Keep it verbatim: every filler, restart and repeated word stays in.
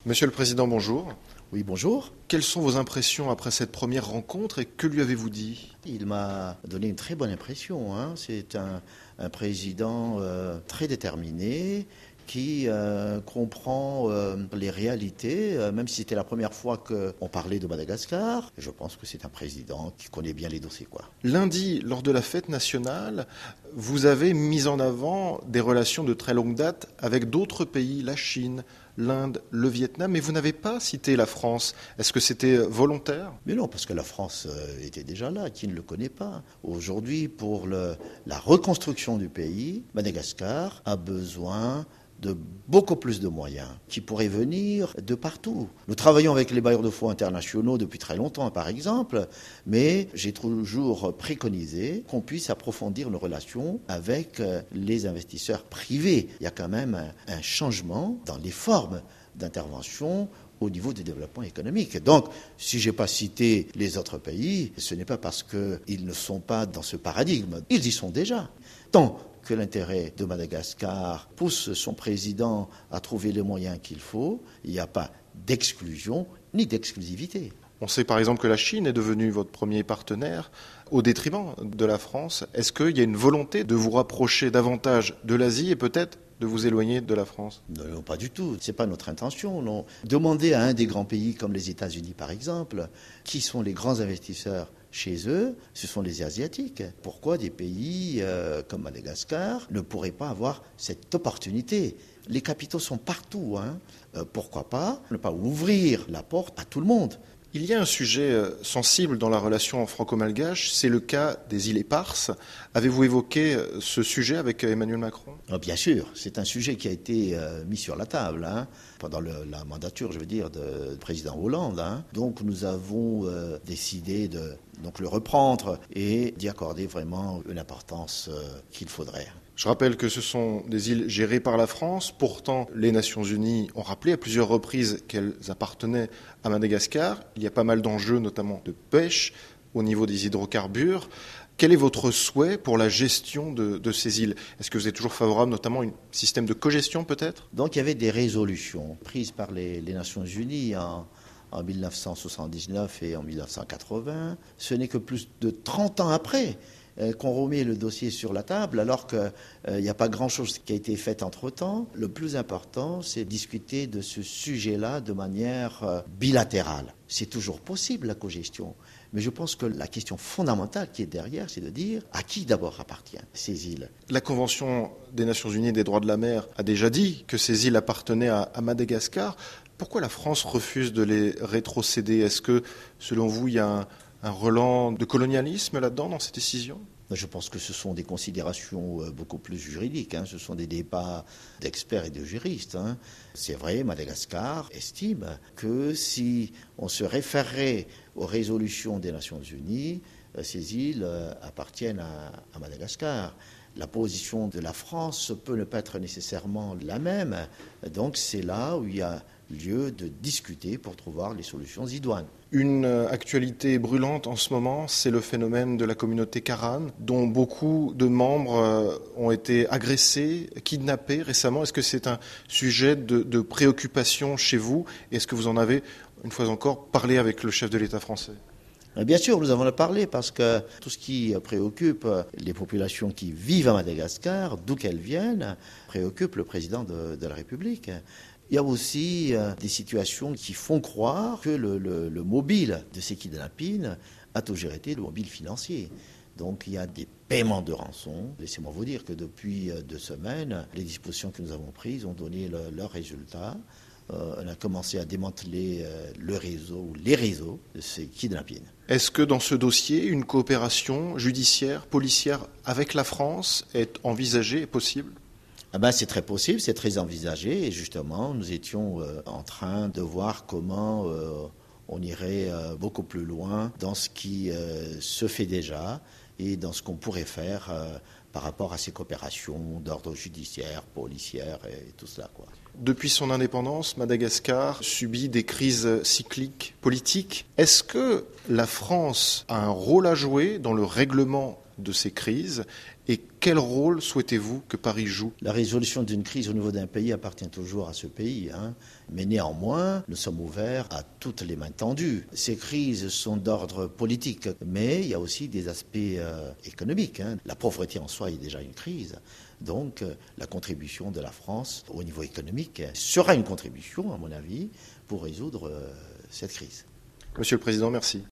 Monsieur le Président, bonjour. Oui, bonjour. Quelles sont vos impressions après cette première rencontre et que lui avez-vous dit ? Il m'a donné une très bonne impression. Hein. C'est un, un président euh, très déterminé qui euh, comprend euh, les réalités, euh, même si c'était la première fois qu'on parlait de Madagascar. Je pense que c'est un président qui connaît bien les dossiers, quoi. Lundi, lors de la fête nationale, vous avez mis en avant des relations de très longue date avec d'autres pays, la Chine, l'Inde, le Vietnam, mais vous n'avez pas cité la France. Est-ce que c'était volontaire ? Mais non, parce que la France était déjà là, qui ne le connaît pas. Aujourd'hui, pour le, la reconstruction du pays, Madagascar a besoin de beaucoup plus de moyens qui pourraient venir de partout. Nous travaillons avec les bailleurs de fonds internationaux depuis très longtemps, par exemple, mais j'ai toujours préconisé qu'on puisse approfondir nos relations avec les investisseurs privés. Il y a quand même un, un changement dans les formes d'intervention au niveau du développement économique. Donc, si je n'ai pas cité les autres pays, ce n'est pas parce qu'ils ne sont pas dans ce paradigme. Ils y sont déjà. Tant que l'intérêt de Madagascar pousse son président à trouver les moyens qu'il faut, il n'y a pas d'exclusion ni d'exclusivité. On sait par exemple que la Chine est devenue votre premier partenaire au détriment de la France. Est-ce qu'il y a une volonté de vous rapprocher davantage de l'Asie et peut-être de vous éloigner de la France ? Non, pas du tout. Ce n'est pas notre intention, non. Demandez à un des grands pays comme les États-Unis, par exemple, qui sont les grands investisseurs chez eux, ce sont les Asiatiques. Pourquoi des pays euh, comme Madagascar ne pourraient pas avoir cette opportunité ? Les capitaux sont partout. Hein. Euh, pourquoi pas ne pas ouvrir la porte à tout le monde ? Il y a un sujet sensible dans la relation franco-malgache, c'est le cas des îles Éparses. Avez-vous évoqué ce sujet avec Emmanuel Macron ? Oh, bien sûr, c'est un sujet qui a été euh, mis sur la table hein, pendant le, la mandature, je veux dire, de, de président Hollande. Hein. Donc nous avons euh, décidé de donc, le reprendre et d'y accorder vraiment une importance euh, qu'il faudrait. Je rappelle que ce sont des îles gérées par la France. Pourtant, les Nations Unies ont rappelé à plusieurs reprises qu'elles appartenaient à Madagascar. Il y a pas mal d'enjeux, notamment de pêche, au niveau des hydrocarbures. Quel est votre souhait pour la gestion de, de ces îles ? Est-ce que vous êtes toujours favorable, notamment, à un système de cogestion, peut-être ? Donc, il y avait des résolutions prises par les, les Nations Unies en, en dix-neuf cent soixante-dix-neuf et en dix-neuf cent quatre-vingts. Ce n'est que plus de trente ans après qu'on remet le dossier sur la table, alors qu'il n'y euh, a pas grand-chose qui a été fait entre-temps. Le plus important, c'est discuter de ce sujet-là de manière euh, bilatérale. C'est toujours possible, la cogestion. Mais je pense que la question fondamentale qui est derrière, c'est de dire à qui d'abord appartiennent ces îles. La Convention des Nations Unies des droits de la mer a déjà dit que ces îles appartenaient à, à Madagascar. Pourquoi la France refuse de les rétrocéder ? Est-ce que, selon vous, il y a un... un relent de colonialisme là-dedans, dans cette décision ? Je pense que ce sont des considérations beaucoup plus juridiques. Hein. Ce sont des débats d'experts et de juristes. Hein. C'est vrai, Madagascar estime que si on se référerait aux résolutions des Nations Unies, ces îles appartiennent à, à Madagascar. La position de la France peut ne pas être nécessairement la même. Donc c'est là où il y a lieu de discuter pour trouver les solutions idoines. Une actualité brûlante en ce moment, c'est le phénomène de la communauté Karan, dont beaucoup de membres ont été agressés, kidnappés récemment. Est-ce que c'est un sujet de, de préoccupation chez vous ? Est-ce que vous en avez, une fois encore, parlé avec le chef de l'État français ? Bien sûr, nous avons parlé parce que tout ce qui préoccupe les populations qui vivent à Madagascar, d'où qu'elles viennent, préoccupe le président de, de la République. Il y a aussi euh, des situations qui font croire que le, le, le mobile de ces kidnappings a toujours été le mobile financier. Donc il y a des paiements de rançon. Laissez-moi vous dire que depuis deux semaines, les dispositions que nous avons prises ont donné le, leurs résultats. Euh, on a commencé à démanteler euh, le réseau ou les réseaux de ces kidnappings. Est-ce que dans ce dossier, une coopération judiciaire, policière avec la France est envisagée et possible ? Ah ben, c'est très possible, c'est très envisagé. Et justement, nous étions euh, en train de voir comment euh, on irait euh, beaucoup plus loin dans ce qui euh, se fait déjà et dans ce qu'on pourrait faire euh, par rapport à ces coopérations d'ordre judiciaire, policière et tout cela, quoi. Depuis son indépendance, Madagascar subit des crises cycliques politiques. Est-ce que la France a un rôle à jouer dans le règlement de ces crises ? Et quel rôle souhaitez-vous que Paris joue? La résolution d'une crise au niveau d'un pays appartient toujours à ce pays, hein. Mais néanmoins, nous sommes ouverts à toutes les mains tendues. Ces crises sont d'ordre politique, mais il y a aussi des aspects euh, économiques, hein. La pauvreté en soi est déjà une crise. Donc, euh, la contribution de la France au niveau économique sera une contribution, à mon avis, pour résoudre euh, cette crise. Monsieur le Président, merci.